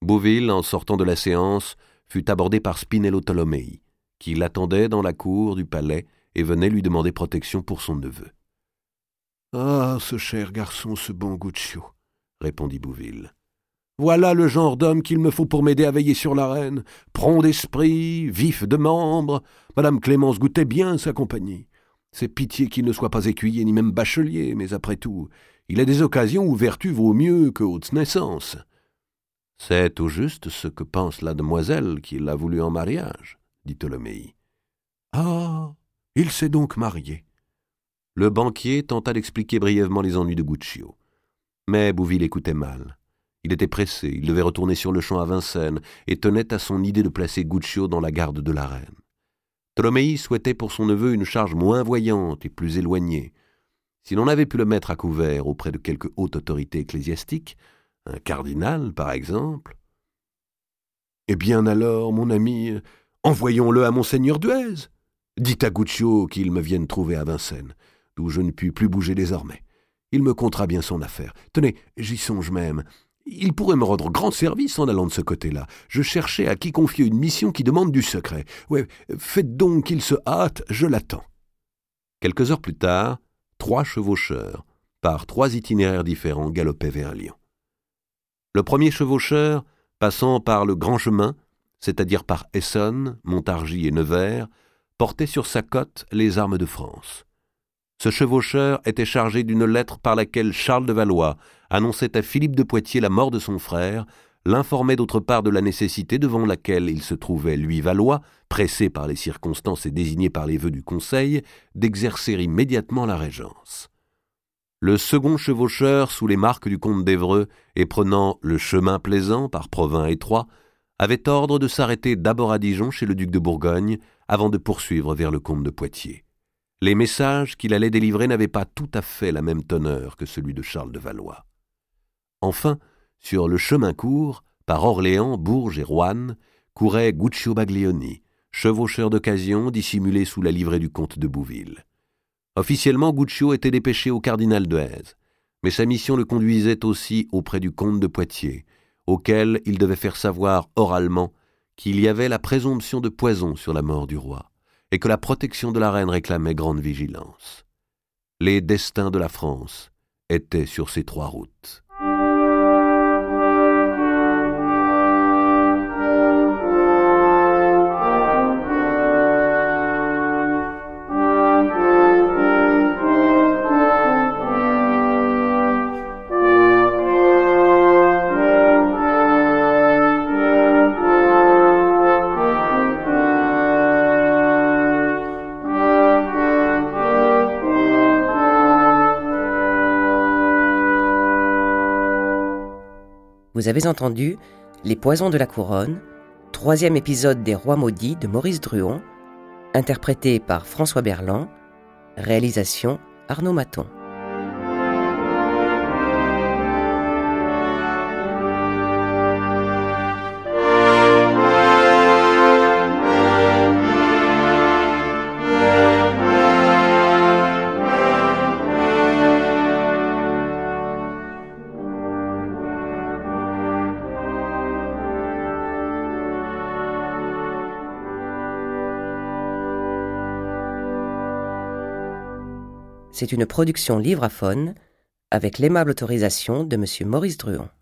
Bouville, en sortant de la séance, fut abordé par Spinello Tolomei, qui l'attendait dans la cour du palais et venait lui demander protection pour son neveu. « Ah, ce cher garçon, ce bon Guccio !» répondit Bouville. « Voilà le genre d'homme qu'il me faut pour m'aider à veiller sur la reine. Prompt d'esprit, vif de membres. Madame Clémence goûtait bien sa compagnie. C'est pitié qu'il ne soit pas écuyer ni même bachelier, mais après tout, il a des occasions où vertu vaut mieux que haute naissance. » « C'est au juste ce que pense la demoiselle qui l'a voulu en mariage, » dit Tolomei. « Ah, il s'est donc marié. » Le banquier tenta d'expliquer brièvement les ennuis de Guccio. Mais Bouville écoutait mal. Il était pressé, il devait retourner sur le champ à Vincennes et tenait à son idée de placer Guccio dans la garde de la reine. Tolomei souhaitait pour son neveu une charge moins voyante et plus éloignée. Si l'on avait pu le mettre à couvert auprès de quelque haute autorité ecclésiastique, un cardinal, par exemple. « Eh bien alors, mon ami, envoyons-le à monseigneur Duez. Dites à Guccio qu'il me vienne trouver à Vincennes, d'où je ne puis plus bouger désormais. Il me comptera bien son affaire. Tenez, j'y songe même. Il pourrait me rendre grand service en allant de ce côté-là. Je cherchais à qui confier une mission qui demande du secret. Ouais, faites donc qu'il se hâte, je l'attends. » Quelques heures plus tard, 3 chevaucheurs, par 3 itinéraires différents, galopaient vers Lyon. Le premier chevaucheur, passant par le grand chemin, c'est-à-dire par Essonne, Montargis et Nevers, portait sur sa cotte les armes de France. Ce chevaucheur était chargé d'une lettre par laquelle Charles de Valois annonçait à Philippe de Poitiers la mort de son frère, l'informait d'autre part de la nécessité devant laquelle il se trouvait, lui Valois, pressé par les circonstances et désigné par les vœux du Conseil, d'exercer immédiatement la régence. Le second chevaucheur, sous les marques du comte d'Évreux et prenant le chemin plaisant par Provins étroit, avait ordre de s'arrêter d'abord à Dijon chez le duc de Bourgogne avant de poursuivre vers le comte de Poitiers. Les messages qu'il allait délivrer n'avaient pas tout à fait la même teneur que celui de Charles de Valois. Enfin, sur le chemin court, par Orléans, Bourges et Roanne, courait Guccio Baglioni, chevaucheur d'occasion dissimulé sous la livrée du comte de Bouville. Officiellement, Guccio était dépêché au cardinal d'Euze, mais sa mission le conduisait aussi auprès du comte de Poitiers, auquel il devait faire savoir oralement qu'il y avait la présomption de poison sur la mort du roi, et que la protection de la reine réclamait grande vigilance. Les destins de la France étaient sur ces 3 routes. Vous avez entendu Les Poisons de la Couronne, 3e épisode des Rois maudits de Maurice Druon, interprété par François Berland, réalisation Arnaud Maton. C'est une production Livraphone avec l'aimable autorisation de Monsieur Maurice Druon.